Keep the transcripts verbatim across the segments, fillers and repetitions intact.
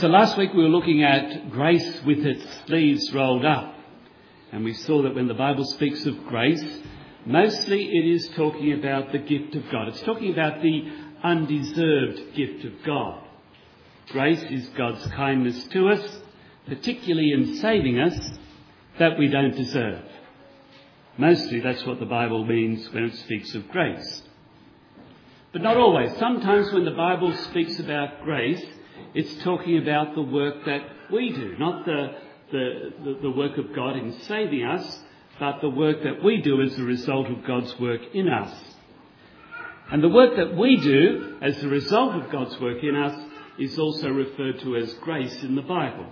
So last week we were looking at grace with its sleeves rolled up. And we saw that when the Bible speaks of grace, mostly it is talking about the gift of God. It's talking about the undeserved gift of God. Grace is God's kindness to us, particularly in saving us, that we don't deserve. Mostly that's what the Bible means when it speaks of grace. But not always. Sometimes when the Bible speaks about grace, it's talking about the work that we do, not the, the, the, the work of God in saving us, but the work that we do as a result of God's work in us. And the work that we do as a result of God's work in us is also referred to as grace in the Bible.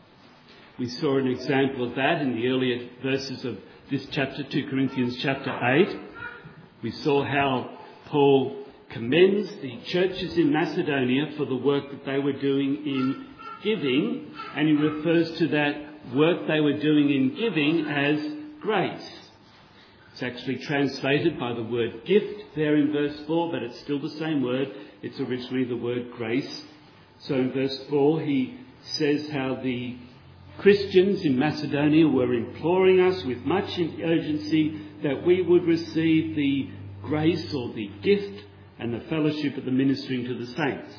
We saw an example of that in the earlier verses of this chapter, two Corinthians chapter eight. We saw how Paul commends the churches in Macedonia for the work that they were doing in giving, and he refers to that work they were doing in giving as grace. It's actually translated by the word gift there in verse four, but it's still the same word. It's originally the word grace. So in verse four he says how the Christians in Macedonia were imploring us with much urgency that we would receive the grace or the gift and the fellowship of the ministering to the saints.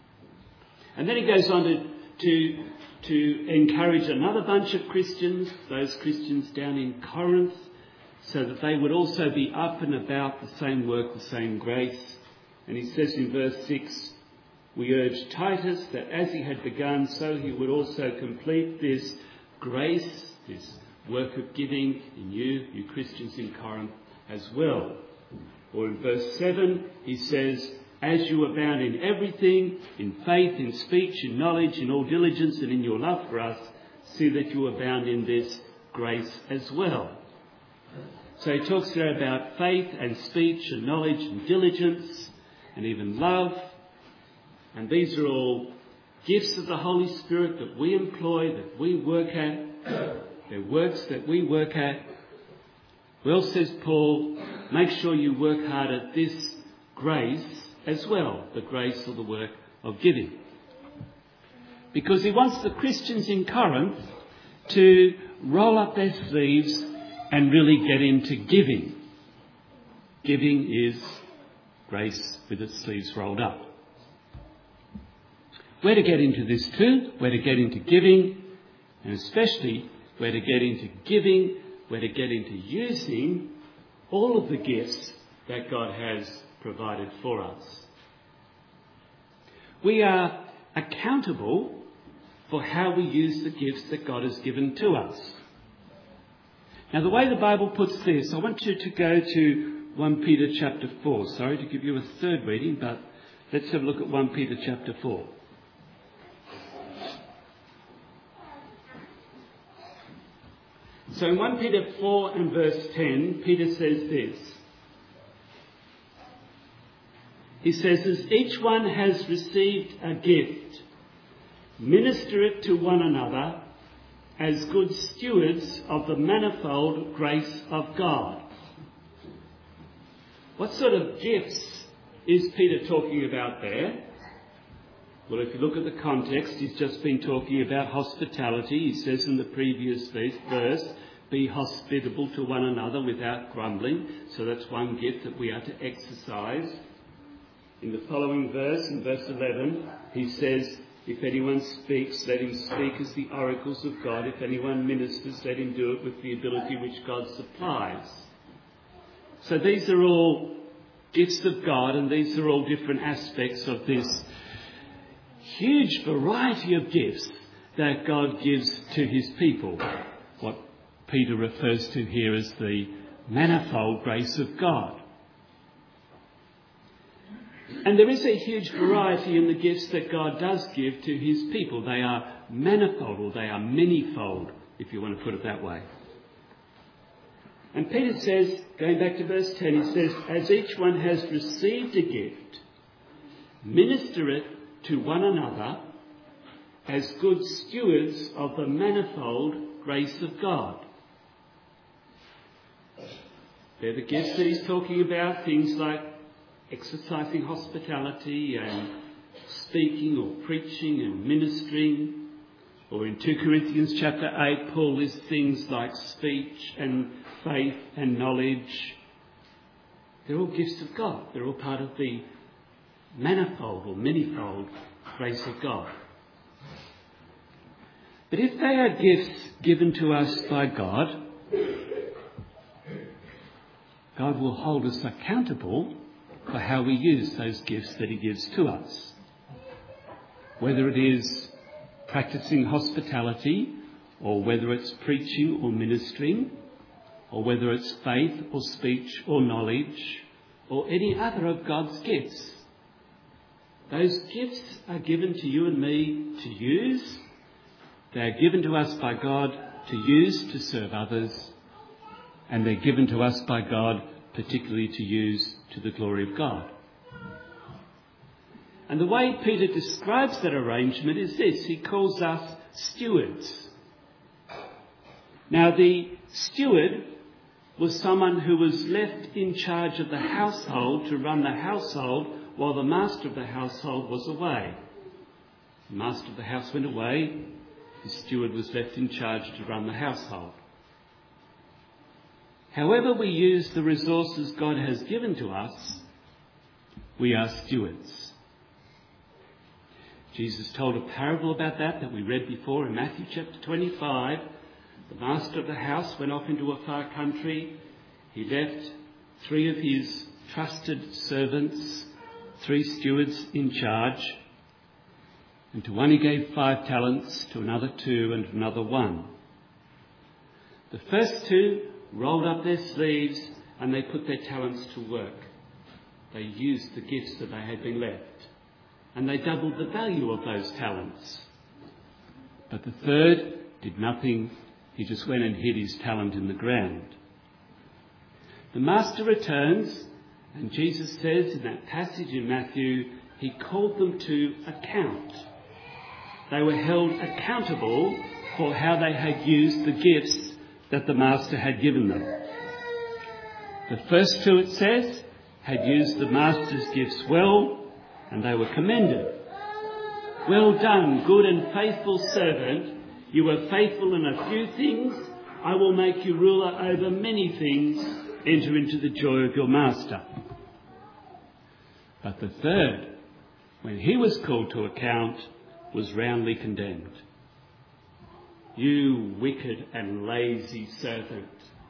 And then he goes on to, to, to encourage another bunch of Christians, those Christians down in Corinth, so that they would also be up and about the same work, the same grace. And he says in verse six, we urge Titus that as he had begun, so he would also complete this grace, this work of giving in you, you Christians in Corinth as well. Or in verse seven, he says, as you abound in everything, in faith, in speech, in knowledge, in all diligence, and in your love for us, see that you abound in this grace as well. So he talks there about faith and speech and knowledge and diligence and even love. And these are all gifts of the Holy Spirit that we employ, that we work at. They're works that we work at. Well, says Paul, make sure you work hard at this grace as well, the grace or the work of giving. Because he wants the Christians in Corinth to roll up their sleeves and really get into giving. Giving is grace with its sleeves rolled up. Where to get into this too, where to get into giving, and especially where to get into giving, where to get into using all of the gifts that God has provided for us. We are accountable for how we use the gifts that God has given to us. Now, the way the Bible puts this, I want you to go to First Peter chapter four. Sorry to give you a third reading, but let's have a look at First Peter chapter four. So in First Peter four and verse ten, Peter says this. He says, as each one has received a gift, minister it to one another as good stewards of the manifold grace of God. What sort of gifts is Peter talking about there? Well, if you look at the context, he's just been talking about hospitality. He says in the previous verse, be hospitable to one another without grumbling. So that's one gift that we are to exercise. In the following verse, in verse eleven, he says, if anyone speaks, let him speak as the oracles of God. If anyone ministers, let him do it with the ability which God supplies. So these are all gifts of God, and these are all different aspects of this huge variety of gifts that God gives to his people. What Peter refers to here as the manifold grace of God. And there is a huge variety in the gifts that God does give to his people. They are manifold, or they are manyfold, if you want to put it that way. And Peter says, going back to verse ten, he says, as each one has received a gift, minister it to one another as good stewards of the manifold grace of God. They're the gifts that he's talking about, things like exercising hospitality and speaking or preaching and ministering. Or in two Corinthians chapter eight, Paul lists things like speech and faith and knowledge. They're all gifts of God. They're all part of the manifold or manyfold grace of God. But if they are gifts given to us by God, God will hold us accountable for how we use those gifts that he gives to us. Whether it is practicing hospitality, or whether it's preaching or ministering, or whether it's faith or speech or knowledge, or any other of God's gifts. Those gifts are given to you and me to use. They are given to us by God to use to serve others. And they're given to us by God particularly to use to the glory of God. And the way Peter describes that arrangement is this. He calls us stewards. Now, the steward was someone who was left in charge of the household to run the household while the master of the household was away. The master of the house went away. The steward was left in charge to run the household. However we use the resources God has given to us, we are stewards. Jesus told a parable about that that we read before in Matthew chapter twenty-five. The master of the house went off into a far country. He left three of his trusted servants, three stewards in charge. And to one he gave five talents, to another two, and to another one. The first two rolled up their sleeves and they put their talents to work. They used the gifts that they had been left. And they doubled the value of those talents. But the third did nothing. He just went and hid his talent in the ground. The master returns, and Jesus says in that passage in Matthew, he called them to account. They were held accountable for how they had used the gifts that the master had given them. The first two, it says, had used the master's gifts well, and they were commended. Well done, good and faithful servant. You were faithful in a few things. I will make you ruler over many things. Enter into the joy of your master. But the third, when he was called to account, was roundly condemned. You wicked and lazy servant.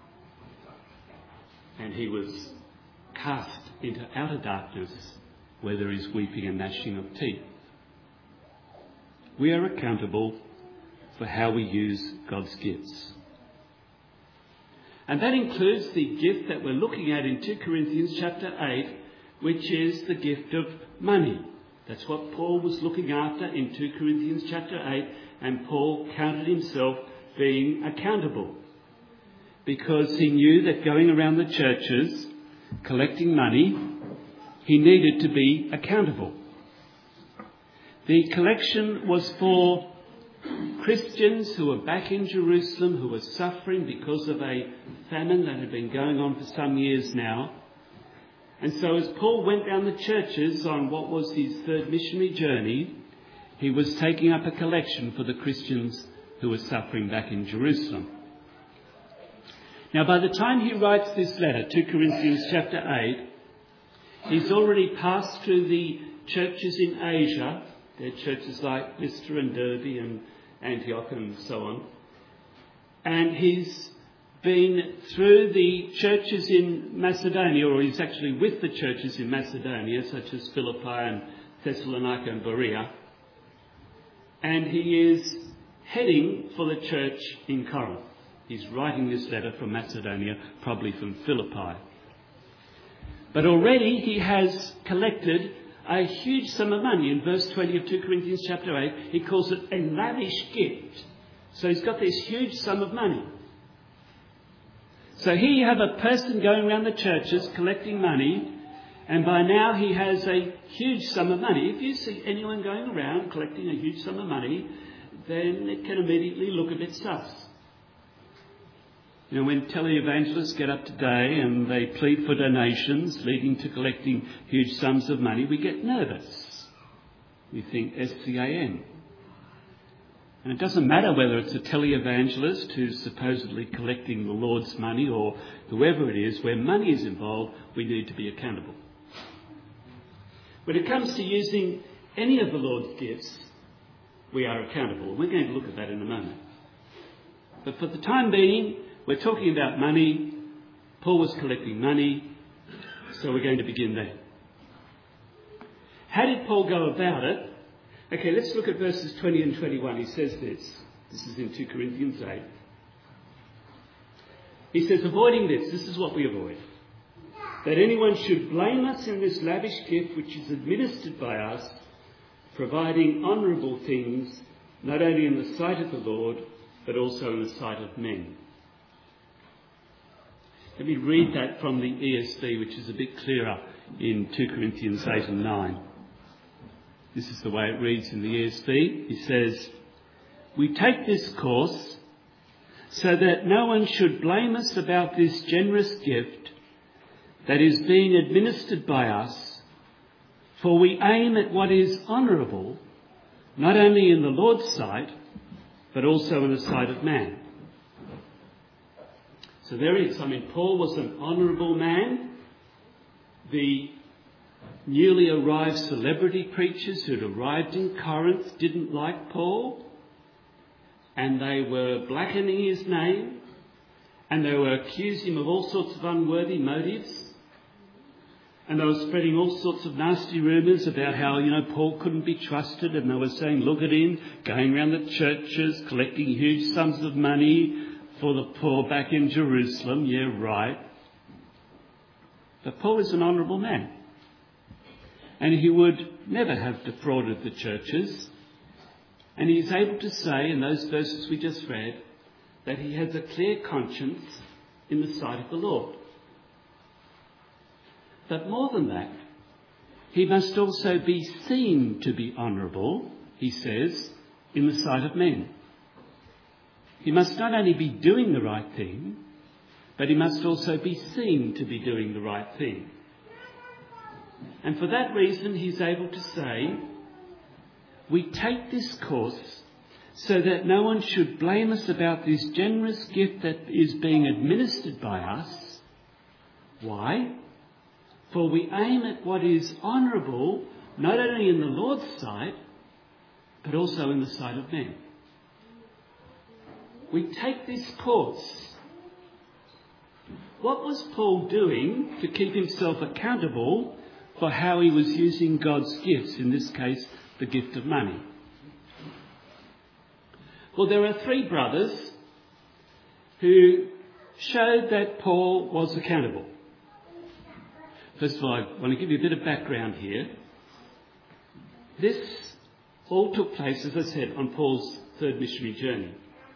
And he was cast into outer darkness, where there is weeping and gnashing of teeth. We are accountable for how we use God's gifts. And that includes the gift that we're looking at in two Corinthians chapter eight, which is the gift of money. That's what Paul was looking after in two Corinthians chapter eight, and Paul counted himself being accountable because he knew that going around the churches collecting money, he needed to be accountable. The collection was for Christians who were back in Jerusalem, who were suffering because of a famine that had been going on for some years now. And so as Paul went down the churches on what was his third missionary journey, he was taking up a collection for the Christians who were suffering back in Jerusalem. Now, by the time he writes this letter, two Corinthians chapter eight, he's already passed through the churches in Asia. There are churches like Lystra and Derbe and Antioch and so on. And he's been through the churches in Macedonia, or he's actually with the churches in Macedonia, such as Philippi and Thessalonica and Berea. And he is heading for the church in Corinth. He's writing this letter from Macedonia, probably from Philippi. But already he has collected a huge sum of money. In verse twenty of two Corinthians chapter eight, he calls it a lavish gift. So he's got this huge sum of money. So here you have a person going around the churches collecting money, and by now he has a huge sum of money. If you see anyone going around collecting a huge sum of money, then it can immediately look a bit sus. You know, when televangelists get up today and they plead for donations leading to collecting huge sums of money, we get nervous. We think S C A N. And it doesn't matter whether it's a televangelist who's supposedly collecting the Lord's money or whoever it is, where money is involved, we need to be accountable. When it comes to using any of the Lord's gifts, we are accountable. We're going to look at that in a moment. But for the time being, we're talking about money. Paul was collecting money, so we're going to begin there. How did Paul go about it? Okay, let's look at verses twenty and twenty-one. He says this. This is in two Corinthians eight. He says, avoiding this, this is what we avoid. That anyone should blame us in this lavish gift which is administered by us, providing honourable things, not only in the sight of the Lord, but also in the sight of men. Let me read that from the E S V, which is a bit clearer in two Corinthians eight and nine. This is the way it reads in the E S V. He says, we take this course so that no one should blame us about this generous gift that is being administered by us, for we aim at what is honourable, not only in the Lord's sight, but also in the sight of man. So there it is. I mean, Paul was an honourable man. The newly arrived celebrity preachers who'd arrived in Corinth didn't like Paul, and they were blackening his name, and they were accusing him of all sorts of unworthy motives, and they were spreading all sorts of nasty rumours about how, you know, Paul couldn't be trusted, and they were saying, look at him, going around the churches, collecting huge sums of money for the poor back in Jerusalem. Yeah, right. But Paul is an honourable man. And he would never have defrauded the churches. And he is able to say, in those verses we just read, that he has a clear conscience in the sight of the Lord. But more than that, he must also be seen to be honourable, he says, in the sight of men. He must not only be doing the right thing, but he must also be seen to be doing the right thing. And for that reason, he's able to say, we take this course so that no one should blame us about this generous gift that is being administered by us. Why? For we aim at what is honourable, not only in the Lord's sight, but also in the sight of men. We take this course. What was Paul doing to keep himself accountable for how he was using God's gifts, in this case, the gift of money? Well, there are three brothers who showed that Paul was accountable. First of all, I want to give you a bit of background here. This all took place, as I said, on Paul's third missionary journey.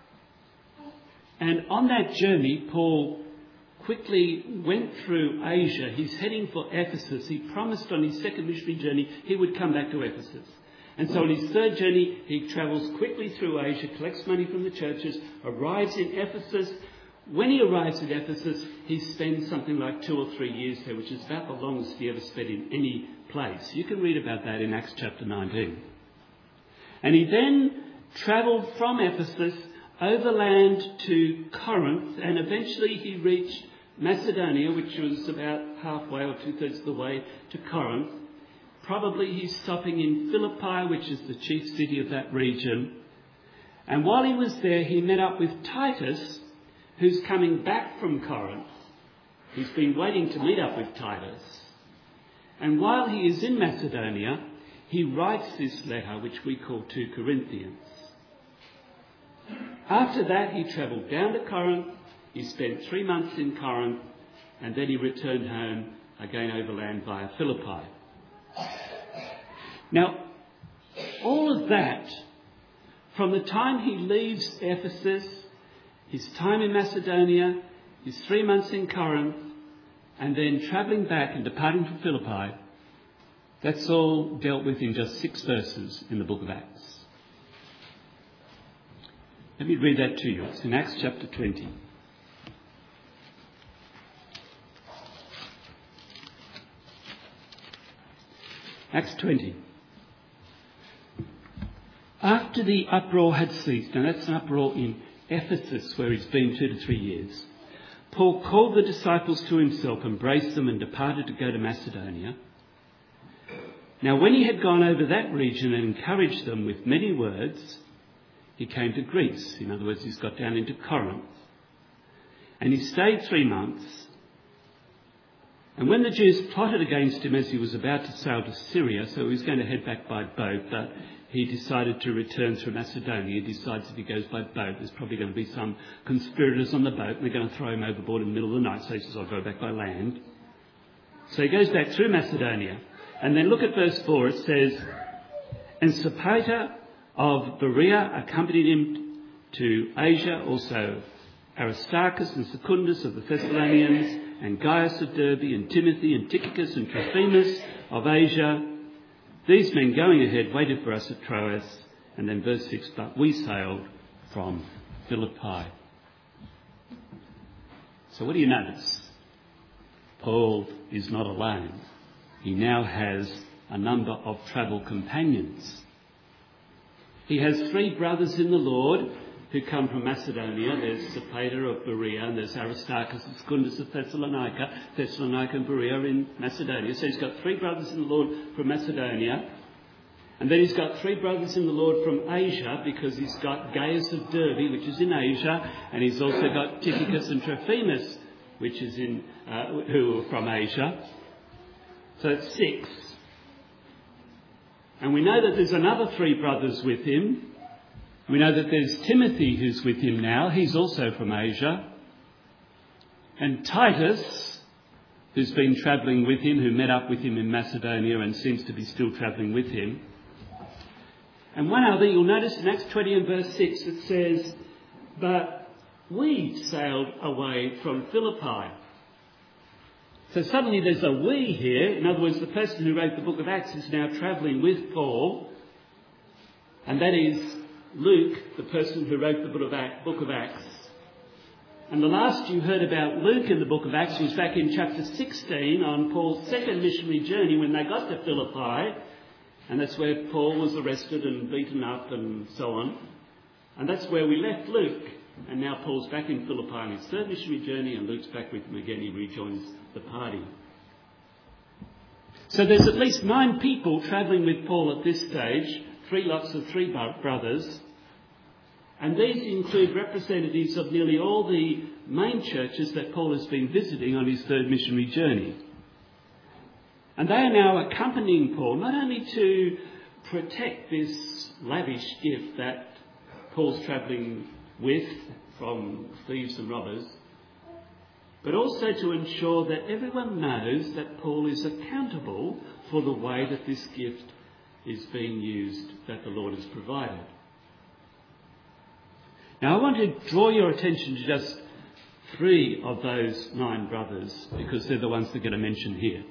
And on that journey, Paul quickly went through Asia. He's heading for Ephesus. He promised on his second missionary journey he would come back to Ephesus. And so on his third journey, he travels quickly through Asia, collects money from the churches, arrives in Ephesus. When he arrives at Ephesus, he spends something like two or three years there, which is about the longest he ever spent in any place. You can read about that in Acts chapter nineteen. And he then travelled from Ephesus overland to Corinth, and eventually he reached Macedonia, which was about halfway or two-thirds of the way to Corinth. Probably he's stopping in Philippi, which is the chief city of that region. And while he was there, he met up with Titus, who's coming back from Corinth. He's been waiting to meet up with Titus. And while he is in Macedonia, he writes this letter, which we call two Corinthians. After that, he travelled down to Corinth. He spent three months in Corinth, and then he returned home again overland via Philippi. Now, all of that, from the time he leaves Ephesus, his time in Macedonia, his three months in Corinth, and then travelling back and departing from Philippi, that's all dealt with in just six verses in the book of Acts. Let me read that to you. It's in Acts chapter twenty. Acts twenty. After the uproar had ceased, and that's an uproar in Ephesus where he's been two to three years, Paul called the disciples to himself, embraced them and departed to go to Macedonia. Now when he had gone over that region and encouraged them with many words, he came to Greece. In other words, he's got down into Corinth. And he stayed three months. And when the Jews plotted against him as he was about to sail to Syria, so he was going to head back by boat, but he decided to return through Macedonia. He decides if he goes by boat, there's probably going to be some conspirators on the boat and they're going to throw him overboard in the middle of the night. So he says, I'll go back by land. So he goes back through Macedonia. And then look at verse four. It says, and Sopater of Berea accompanied him to Asia, also Aristarchus and Secundus of the Thessalonians, and Gaius of Derbe, and Timothy, and Tychicus, and Trophimus of Asia. These men going ahead waited for us at Troas. And then verse six, but we sailed from Philippi. So what do you notice? Paul is not alone. He now has a number of travel companions. He has three brothers in the Lord who come from Macedonia. There's Sopater of Berea, and there's Aristarchus and Secundus of Thessalonica. Thessalonica and Berea are in Macedonia. So he's got three brothers in the Lord from Macedonia. And then he's got three brothers in the Lord from Asia, because he's got Gaius of Derbe, which is in Asia, and he's also got Tychicus and Trophimus, which is in uh, who are from Asia. So it's six. And we know that there's another three brothers with him. We know that there's Timothy who's with him now. He's also from Asia. And Titus, who's been travelling with him, who met up with him in Macedonia and seems to be still travelling with him. And one other, you'll notice in Acts twenty and verse six, it says, but we sailed away from Philippi. So suddenly there's a we here. In other words, the person who wrote the book of Acts is now travelling with Paul. And that is Luke, the person who wrote the book of Acts. And the last you heard about Luke in the book of Acts was back in chapter sixteen on Paul's second missionary journey when they got to Philippi. And that's where Paul was arrested and beaten up and so on. And that's where we left Luke. And now Paul's back in Philippi on his third missionary journey, and Luke's back with him again. He rejoins the party. So there's at least nine people travelling with Paul at this stage, three lots of three brothers. And these include representatives of nearly all the main churches that Paul has been visiting on his third missionary journey. And they are now accompanying Paul, not only to protect this lavish gift that Paul's travelling with from thieves and robbers, but also to ensure that everyone knows that Paul is accountable for the way that this gift is being used that the Lord has provided. Now I want to draw your attention to just three of those nine brothers, because they're the ones that get a mention here.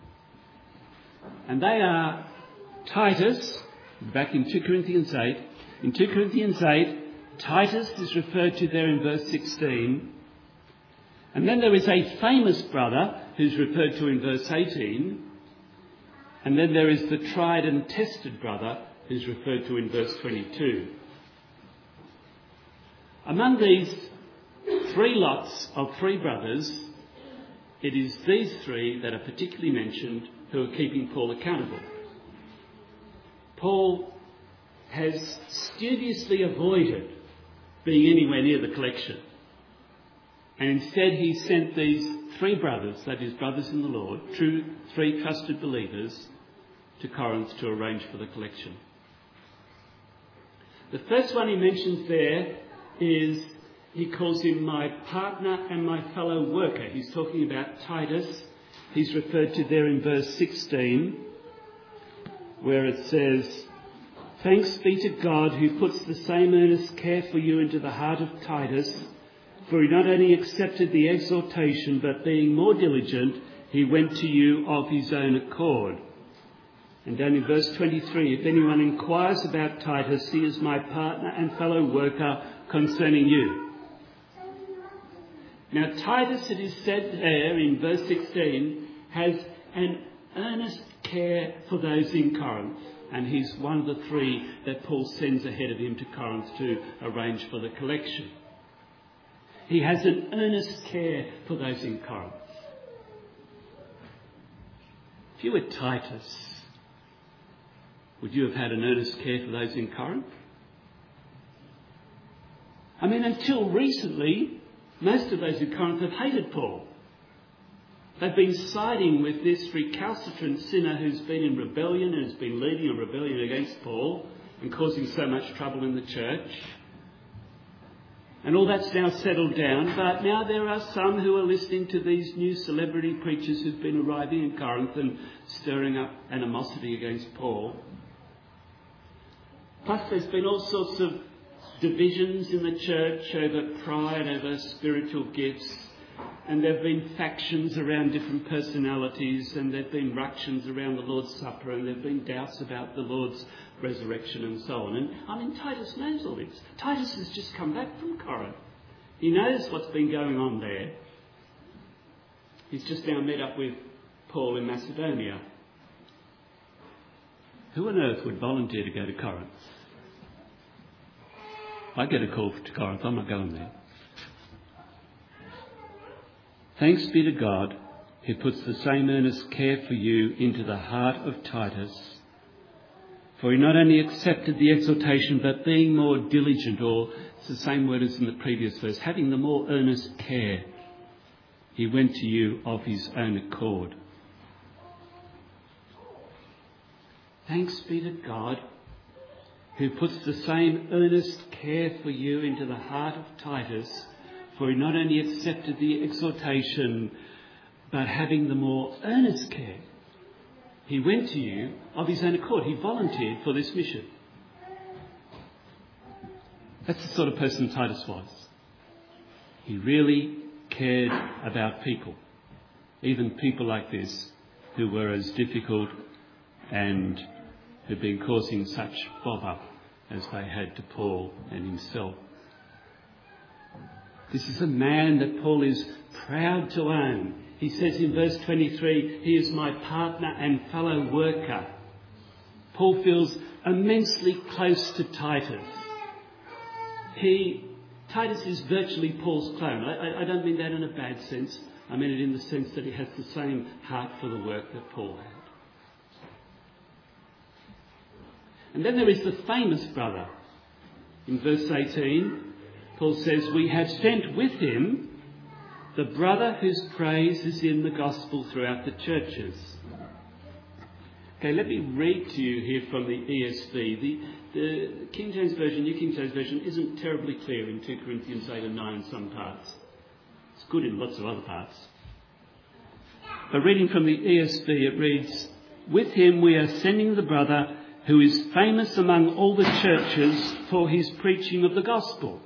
And they are Titus, back in two Corinthians eight. In two Corinthians eight, Titus is referred to there in verse sixteen. And then there is a famous brother who's referred to in verse eighteen. And then there is the tried and tested brother who's referred to in verse twenty-two. Among these three lots of three brothers, it is these three that are particularly mentioned who are keeping Paul accountable. Paul has studiously avoided being anywhere near the collection. And instead he sent these three brothers, that is brothers in the Lord, true three trusted believers, to Corinth to arrange for the collection. The first one he mentions there is, he calls him my partner and my fellow worker. He's talking about Titus. He's referred to there in verse sixteen, where it says, thanks be to God who puts the same earnest care for you into the heart of Titus, for he not only accepted the exhortation, but being more diligent, he went to you of his own accord. And down in verse twenty-three, if anyone inquires about Titus, he is my partner and fellow worker concerning you. Now Titus, it is said there in verse sixteen, has an earnest care for those in Corinth. and he's one of the three that Paul sends ahead of him to Corinth to arrange for the collection. He has an earnest care for those in Corinth. If you were Titus, would you have had an earnest care for those in Corinth? I mean, until recently, most of those in Corinth have hated Paul. They've been siding with this recalcitrant sinner who's been in rebellion and has been leading a rebellion against Paul and causing so much trouble in the church. And all that's now settled down, but now there are some who are listening to these new celebrity preachers who've been arriving in Corinth and stirring up animosity against Paul. Plus there's been all sorts of divisions in the church over pride, over spiritual gifts, and there have been factions around different personalities, and there have been ructions around the Lord's Supper, and there have been doubts about the Lord's resurrection and so on. And I mean, Titus knows all this. Titus has just come back from Corinth. He knows what's been going on there. He's just now met up with Paul in Macedonia. Who on earth would volunteer to go to Corinth? I get a call to Corinth. I'm not going there. Thanks be to God who puts the same earnest care for you into the heart of Titus. For he not only accepted the exhortation, but being more diligent, or it's the same word as in the previous verse, having the more earnest care, he went to you of his own accord. Thanks be to God who puts the same earnest care for you into the heart of Titus, for he not only accepted the exhortation, but having the more earnest care, he went to you of his own accord. He volunteered for this mission. That's the sort of person Titus was. He really cared about people, even people like this, who were as difficult and who'd been causing such bother as they had to Paul and himself. This is a man that Paul is proud to own. He says in verse twenty-three, he is my partner and fellow worker. Paul feels immensely close to Titus. He, Titus is virtually Paul's clone. I, I don't mean that in a bad sense. I mean it in the sense that he has the same heart for the work that Paul had. And then there is the famous brother. In verse eighteen, Paul says, we have sent with him the brother whose praise is in the gospel throughout the churches. Okay, let me read to you here from the E S V. The, the King James Version, New King James Version, isn't terribly clear in two Corinthians eight and nine in some parts. It's good in lots of other parts. But reading from the E S V, it reads, with him we are sending the brother who is famous among all the churches for his preaching of the gospel.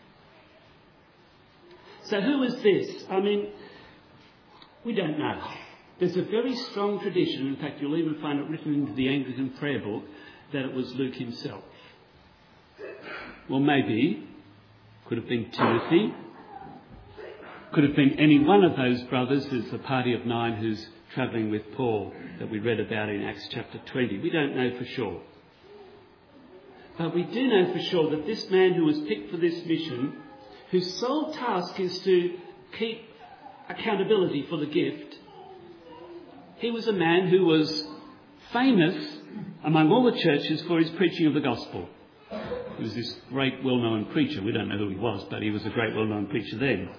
So who is this? I mean, we don't know. There's a very strong tradition, in fact you'll even find it written into the Anglican prayer book, that it was Luke himself. Well, maybe, could have been Timothy, could have been any one of those brothers. There's a party of nine who's travelling with Paul that we read about in Acts chapter twenty. We don't know for sure. But we do know for sure that this man who was picked for this mission, whose sole task is to keep accountability for the gift, he was a man who was famous among all the churches for his preaching of the gospel. He was this great well-known preacher. We don't know who he was, but he was a great well-known preacher then.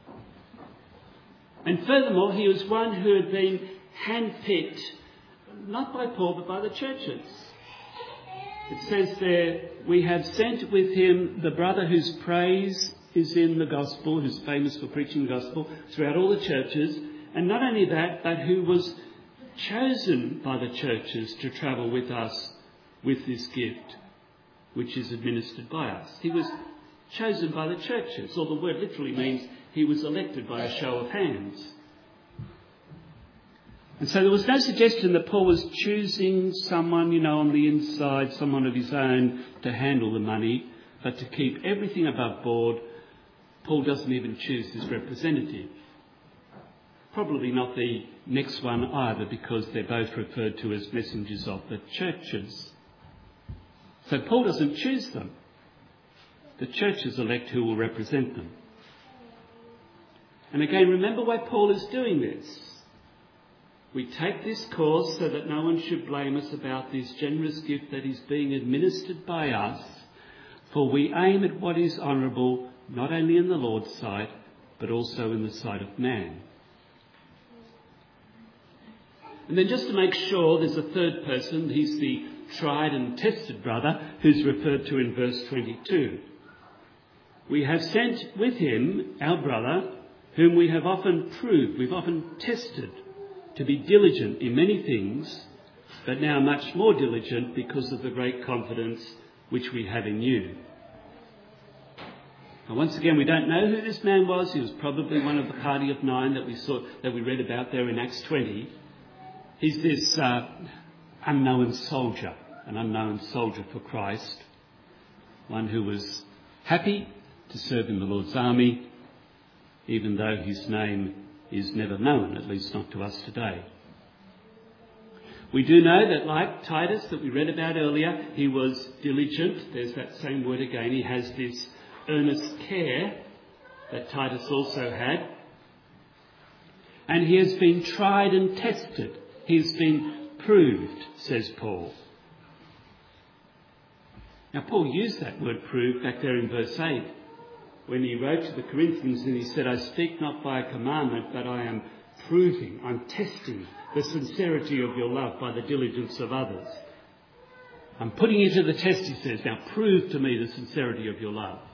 And furthermore, he was one who had been handpicked, not by Paul, but by the churches. It says there, we have sent with him the brother whose praise is in the gospel, who's famous for preaching the gospel throughout all the churches. And not only that, but who was chosen by the churches to travel with us with this gift, which is administered by us. He was chosen by the churches, or the word literally means he was elected by a show of hands. And so there was no suggestion that Paul was choosing someone, you know, on the inside, someone of his own to handle the money, but to keep everything above board. Paul doesn't even choose his representative. Probably not the next one either, because they're both referred to as messengers of the churches. So Paul doesn't choose them. The churches elect who will represent them. And again, remember why Paul is doing this. We take this course so that no one should blame us about this generous gift that is being administered by us, for we aim at what is honourable, not only in the Lord's sight, but also in the sight of man. And then just to make sure, there's a third person. He's the tried and tested brother who's referred to in verse twenty-two. We have sent with him our brother, whom we have often proved, we've often tested, to be diligent in many things, but now much more diligent because of the great confidence which we have in you. And once again, we don't know who this man was. He was probably one of the party of nine that we saw, that we read about there in Acts twenty. He's this uh, unknown soldier, an unknown soldier for Christ, one who was happy to serve in the Lord's army, even though his name is never known, at least not to us today. We do know that, like Titus that we read about earlier, he was diligent. There's that same word again. He has this earnest care that Titus also had. And he has been tried and tested. He's been proved, says Paul. Now, Paul used that word proved back there in verse eight, when he wrote to the Corinthians and he said, I speak not by a commandment, but I am proving, I'm testing the sincerity of your love by the diligence of others. I'm putting you to the test, he says. Now prove to me the sincerity of your love.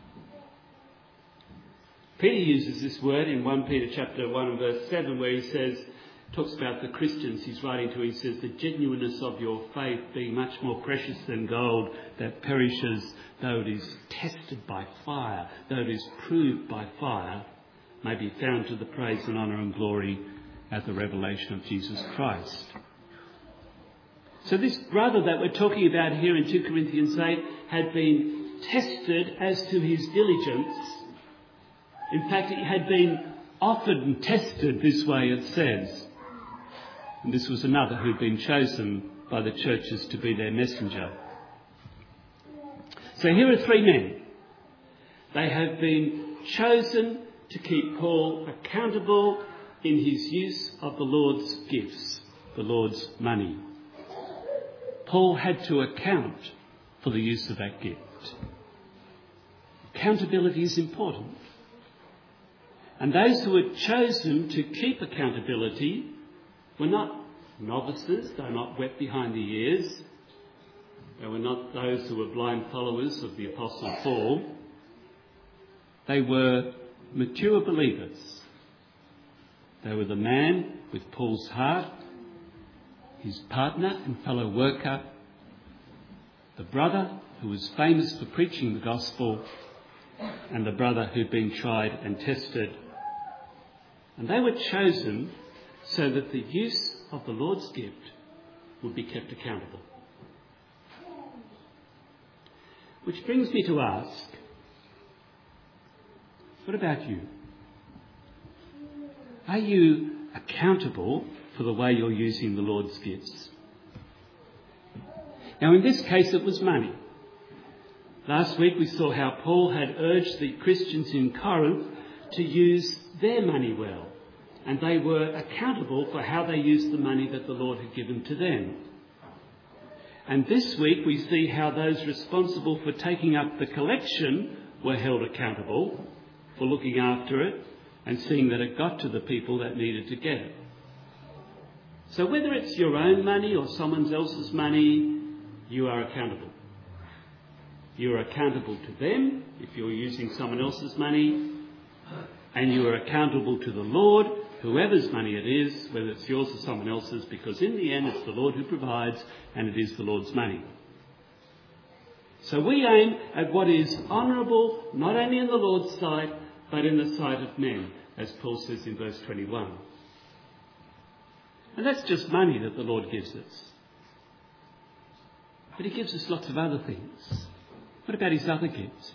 Peter uses this word in First Peter chapter one and verse seven, where he says, talks about the Christians he's writing to. He says, the genuineness of your faith being much more precious than gold that perishes, though it is tested by fire, though it is proved by fire, may be found to the praise and honour and glory at the revelation of Jesus Christ. So this brother that we're talking about here in Second Corinthians eight had been tested as to his diligence. In fact, he had been offered and tested, this way it says. And this was another who'd been chosen by the churches to be their messenger. So here are three men. They have been chosen to keep Paul accountable in his use of the Lord's gifts, the Lord's money. Paul had to account for the use of that gift. Accountability is important. And those who were chosen to keep accountability were not novices, they were not wet behind the ears. They were not those who were blind followers of the Apostle Paul. They were mature believers. They were the man with Paul's heart, his partner and fellow worker, the brother who was famous for preaching the gospel, and the brother who'd been tried and tested. And they were chosen so that the use of the Lord's gift would be kept accountable. Which brings me to ask, what about you? Are you accountable for the way you're using the Lord's gifts? Now, in this case, it was money. Last week we saw how Paul had urged the Christians in Corinth to use their money well, and they were accountable for how they used the money that the Lord had given to them. And this week we see how those responsible for taking up the collection were held accountable for looking after it and seeing that it got to the people that needed to get it. So whether it's your own money or someone else's money, you are accountable. You are accountable to them if you're using someone else's money, and you are accountable to the Lord, whoever's money it is, whether it's yours or someone else's, because in the end it's the Lord who provides and it is the Lord's money. So we aim at what is honourable, not only in the Lord's sight, but in the sight of men, as Paul says in verse twenty-one. And that's just money that the Lord gives us. But he gives us lots of other things. What about his other gifts?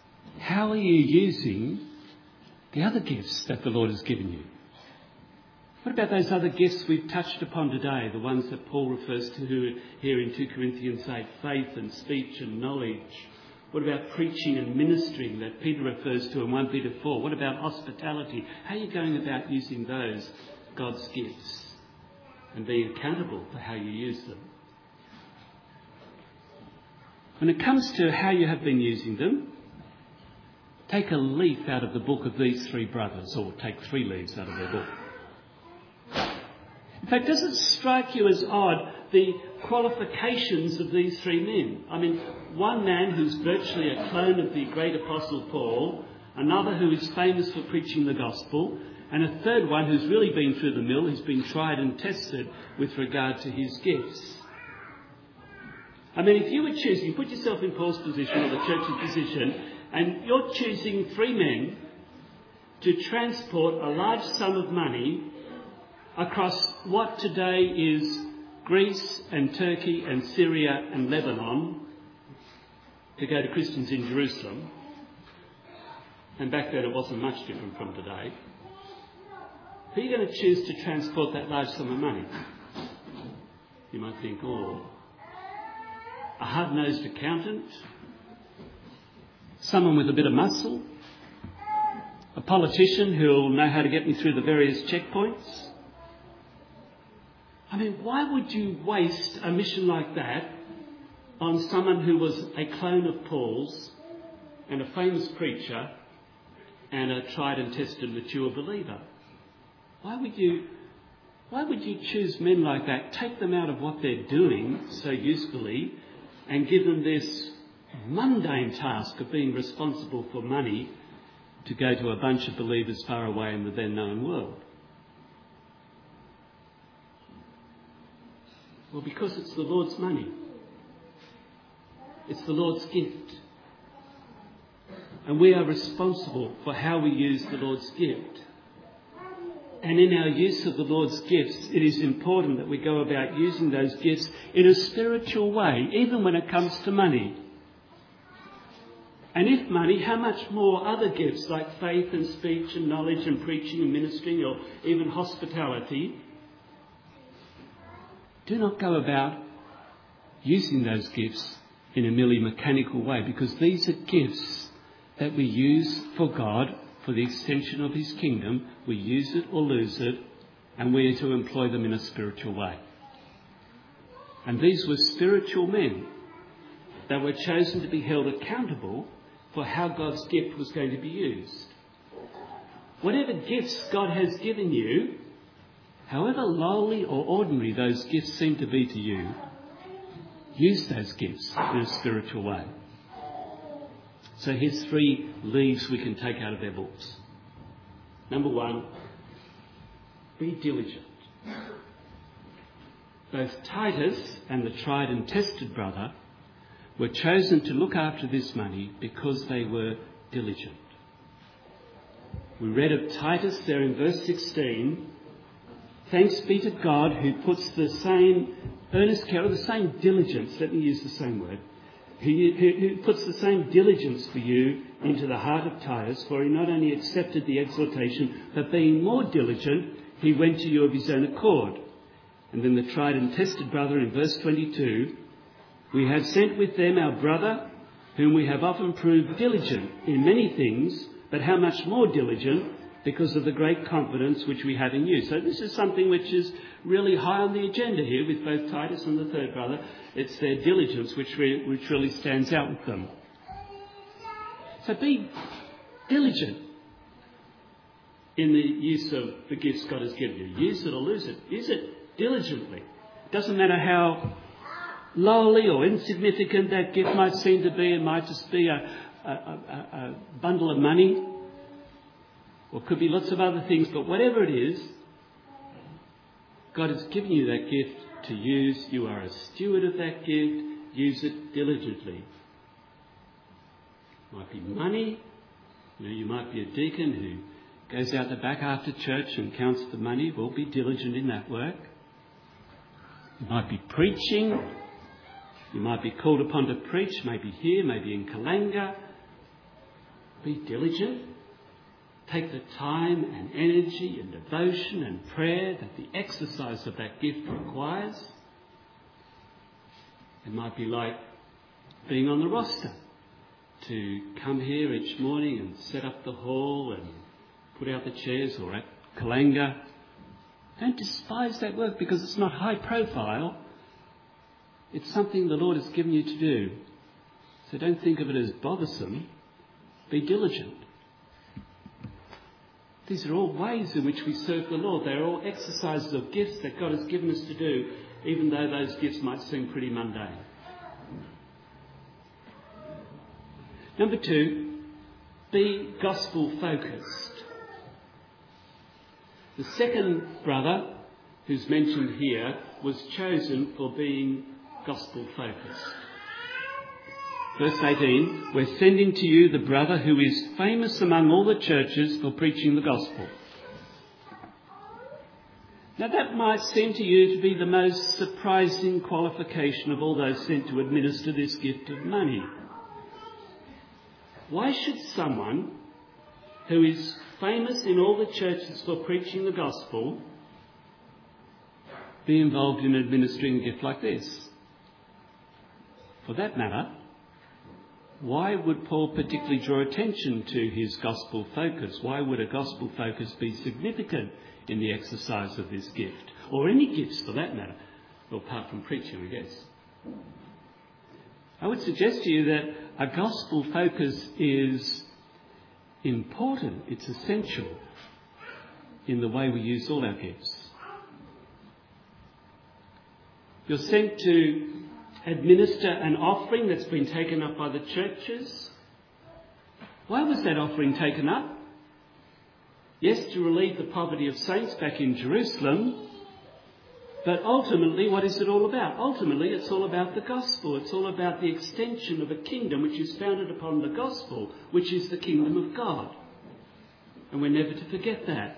How are you using the other gifts that the Lord has given you? What about those other gifts we've touched upon today, the ones that Paul refers to here in two Corinthians eight, faith and speech and knowledge? What about preaching and ministering that Peter refers to in First Peter four? What about hospitality? How are you going about using those God's gifts and being accountable for how you use them? When it comes to how you have been using them, take a leaf out of the book of these three brothers, or take three leaves out of their book. In fact, does it strike you as odd the qualifications of these three men? I mean, one man who's virtually a clone of the great apostle Paul, another who is famous for preaching the gospel, and a third one who's really been through the mill, who's been tried and tested with regard to his gifts. I mean, if you were choosing, put yourself in Paul's position or the church's position, and you're choosing three men to transport a large sum of money across what today is Greece and Turkey and Syria and Lebanon to go to Christians in Jerusalem. And back then it wasn't much different from today. Who are you going to choose to transport that large sum of money? You might think, oh, a hard-nosed accountant, someone with a bit of muscle, a politician who'll know how to get me through the various checkpoints. I mean, why would you waste a mission like that on someone who was a clone of Paul's and a famous preacher and a tried and tested mature believer? Why would you, why would you choose men like that, take them out of what they're doing so usefully and give them this mundane task of being responsible for money to go to a bunch of believers far away in the then known world? Well, because it's the Lord's money. It's the Lord's gift. And we are responsible for how we use the Lord's gift. And in our use of the Lord's gifts, it is important that we go about using those gifts in a spiritual way, even when it comes to money. And if money, how much more other gifts like faith and speech and knowledge and preaching and ministering, or even hospitality. Do not go about using those gifts in a merely mechanical way, because these are gifts that we use for God, for the extension of his kingdom. We use it or lose it, and we are to employ them in a spiritual way. And these were spiritual men that were chosen to be held accountable for how God's gift was going to be used. Whatever gifts God has given you, however lowly or ordinary those gifts seem to be to you, use those gifts in a spiritual way. So here's three leaves we can take out of their books. Number one, be diligent. Both Titus and the tried and tested brother were chosen to look after this money because they were diligent. We read of Titus there in verse sixteen. Thanks be to God who puts the same earnest care, or the same diligence, let me use the same word, who, who, who puts the same diligence for you into the heart of Titus, for he not only accepted the exhortation, but being more diligent, he went to you of his own accord. And then the tried and tested brother in verse twenty-two, we have sent with them our brother, whom we have often proved diligent in many things, but how much more diligent because of the great confidence which we have in you. So this is something which is really high on the agenda here with both Titus and the third brother. It's their diligence which, re- which really stands out with them. So be diligent in the use of the gifts God has given you. Use it or lose it. Use it diligently. It doesn't matter how lowly or insignificant that gift might seem to be. It might just be a, a, a, a bundle of money. Or it could be lots of other things, but whatever it is, God has given you that gift to use. You are a steward of that gift. Use it diligently. It might be money. You know, you might be a deacon who goes out the back after church and counts the money. Well, be diligent in that work. It might be preaching. You might be called upon to preach, maybe here, maybe in Kalanga. Be diligent. take the time and energy and devotion and prayer that the exercise of that gift requires. It might be like being on the roster, to come here each morning and set up the hall and put out the chairs, or at Kalanga. Don't despise that work because it's not high profile. It's something the Lord has given you to do. So don't think of it as bothersome. Be diligent. These are all ways in which we serve the Lord. They're all exercises of gifts that God has given us to do, even though those gifts might seem pretty mundane. Number two, be gospel focused. The second brother who's mentioned here was chosen for being gospel focused. Verse eighteen, we're sending to you the brother who is famous among all the churches for preaching the gospel. Now that might seem to you to be the most surprising qualification of all those sent to administer this gift of money. Why should someone who is famous in all the churches for preaching the gospel be involved in administering a gift like this? For that matter, why would Paul particularly draw attention to his gospel focus? Why would a gospel focus be significant in the exercise of this gift? Or any gifts for that matter, well, apart from preaching, I guess. I would suggest to you that a gospel focus is important, it's essential in the way we use all our gifts. You're sent to administer an offering that's been taken up by the churches. Why was that offering taken up? Yes, to relieve the poverty of saints back in Jerusalem. But ultimately, what is it all about? Ultimately, it's all about the gospel. It's all about the extension of a kingdom which is founded upon the gospel, which is the kingdom of God. And we're never to forget that.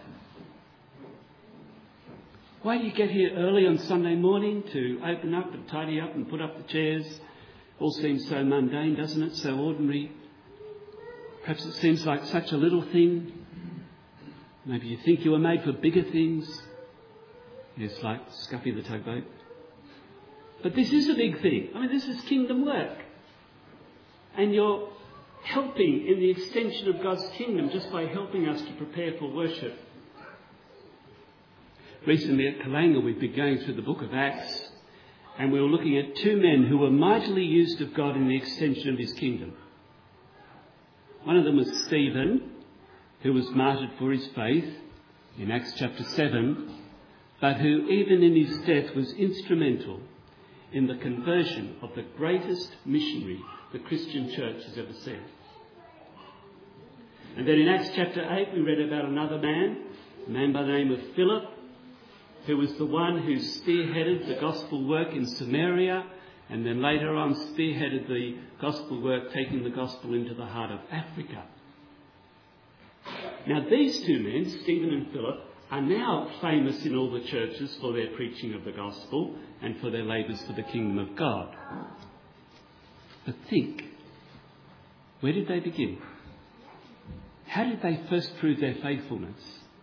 Why do you get here early on Sunday morning to open up and tidy up and put up the chairs? All seems so mundane, doesn't it? So ordinary. Perhaps it seems like such a little thing. Maybe you think you were made for bigger things. It's like Scuffy the tugboat. But this is a big thing. I mean, this is kingdom work. And you're helping in the extension of God's kingdom just by helping us to prepare for worship. Recently at Kalanga, we've been going through the book of Acts, and we were looking at two men who were mightily used of God in the extension of his kingdom. One of them was Stephen, who was martyred for his faith in Acts chapter seven, but who even in his death was instrumental in the conversion of the greatest missionary the Christian church has ever seen. And then in Acts chapter eight, we read about another man, a man by the name of Philip, who was the one who spearheaded the gospel work in Samaria, and then later on spearheaded the gospel work, taking the gospel into the heart of Africa. Now these two men, Stephen and Philip, are now famous in all the churches for their preaching of the gospel and for their labours for the kingdom of God. But think, where did they begin? How did they first prove their faithfulness?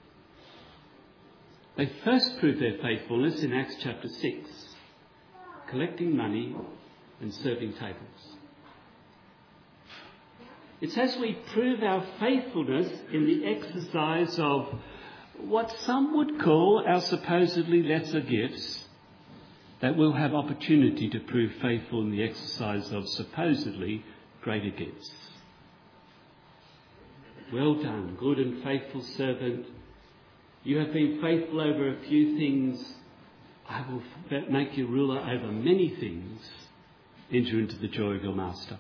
They first proved their faithfulness in Acts chapter six, collecting money and serving tables. It's as we prove our faithfulness in the exercise of what some would call our supposedly lesser gifts that we'll have opportunity to prove faithful in the exercise of supposedly greater gifts. Well done, good and faithful servant. You have been faithful over a few things. I will make you ruler over many things. Enter into the joy of your master.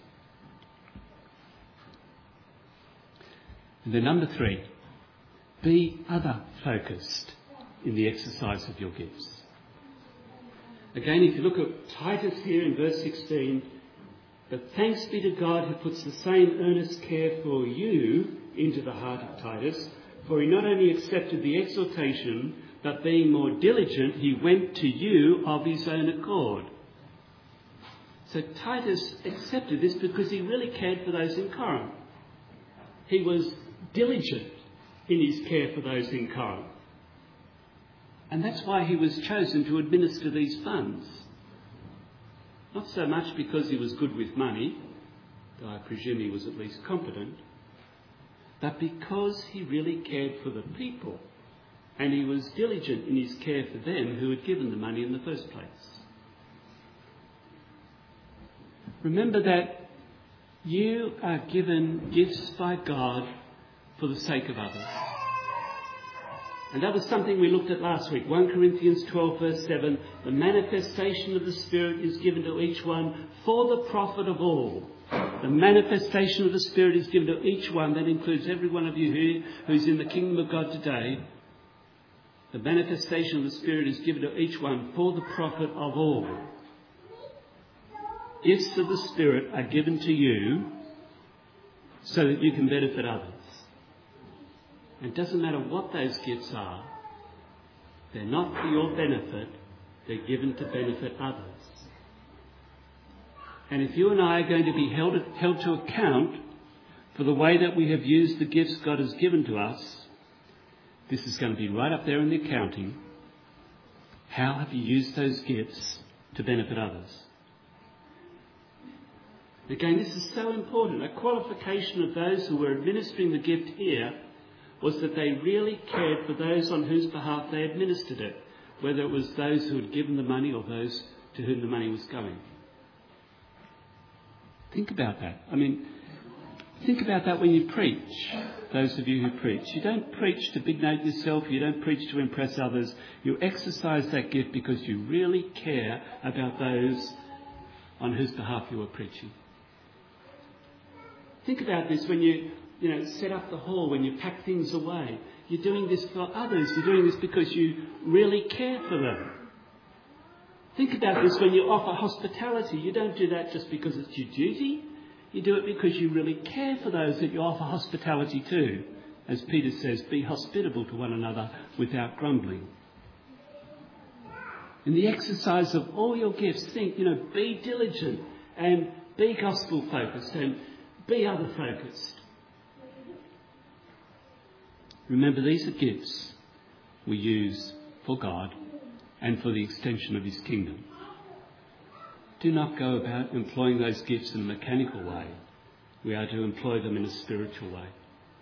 And then number three, be other focused in the exercise of your gifts. Again, if you look at Titus here in verse sixteen, but thanks be to God who puts the same earnest care for you into the heart of Titus, for he not only accepted the exhortation, but being more diligent, he went to you of his own accord. So Titus accepted this because he really cared for those in Corinth. He was diligent in his care for those in Corinth. And that's why he was chosen to administer these funds. Not so much because he was good with money, though I presume he was at least competent, but because he really cared for the people, and he was diligent in his care for them who had given the money in the first place. Remember that you are given gifts by God for the sake of others. And that was something we looked at last week. First Corinthians twelve verse seven, the manifestation of the Spirit is given to each one for the profit of all. The manifestation of the Spirit is given to each one. That includes every one of you here who's in the kingdom of God today. The manifestation of the Spirit is given to each one for the profit of all. Gifts of the Spirit are given to you so that you can benefit others. It doesn't matter what those gifts are. They're not for your benefit. They're given to benefit others. And if you and I are going to be held, held to account for the way that we have used the gifts God has given to us, this is going to be right up there in the accounting. How have you used those gifts to benefit others? Again, this is so important. A qualification of those who were administering the gift here was that they really cared for those on whose behalf they administered it, whether it was those who had given the money or those to whom the money was going. Think about that. I mean, think about that when you preach, those of you who preach. You don't preach to big note yourself, you don't preach to impress others. You exercise that gift because you really care about those on whose behalf you are preaching. Think about this when you You know, set up the hall, when you pack things away. You're doing this for others. You're doing this because you really care for them. Think about this when you offer hospitality. You don't do that just because it's your duty. You do it because you really care for those that you offer hospitality to. As Peter says, be hospitable to one another without grumbling. In the exercise of all your gifts, think, you know, be diligent and be gospel focused and be other focused. Remember, these are gifts we use for God and for the extension of his kingdom. Do not go about employing those gifts in a mechanical way. We are to employ them in a spiritual way.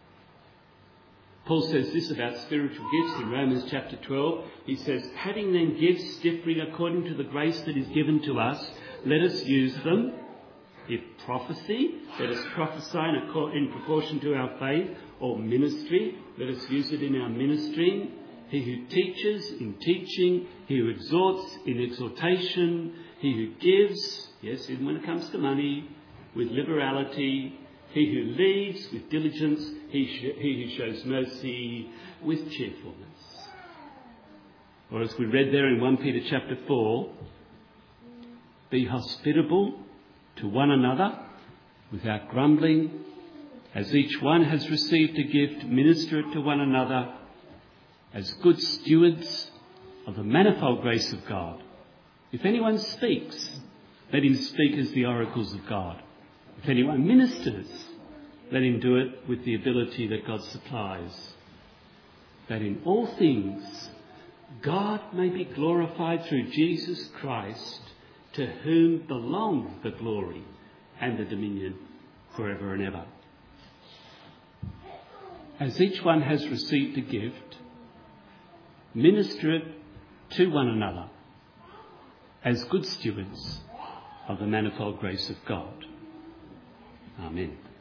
Paul says this about spiritual gifts in Romans chapter twelve. He says, having then gifts differing according to the grace that is given to us, let us use them. If prophecy, let us prophesy in proportion to our faith, or ministry, let us use it in our ministering. He who teaches, in teaching. He who exhorts, in exhortation. He who gives, yes, even when it comes to money, with liberality. He who leads, with diligence. He, sh- he who shows mercy, with cheerfulness. Or as we read there in First Peter chapter four, be hospitable to one another without grumbling. As each one has received a gift, minister it to one another as good stewards of the manifold grace of God. If anyone speaks, let him speak as the oracles of God. If anyone ministers, let him do it with the ability that God supplies, that in all things God may be glorified through Jesus Christ, to whom belong the glory and the dominion forever and ever. As each one has received a gift, minister it to one another as good stewards of the manifold grace of God. Amen.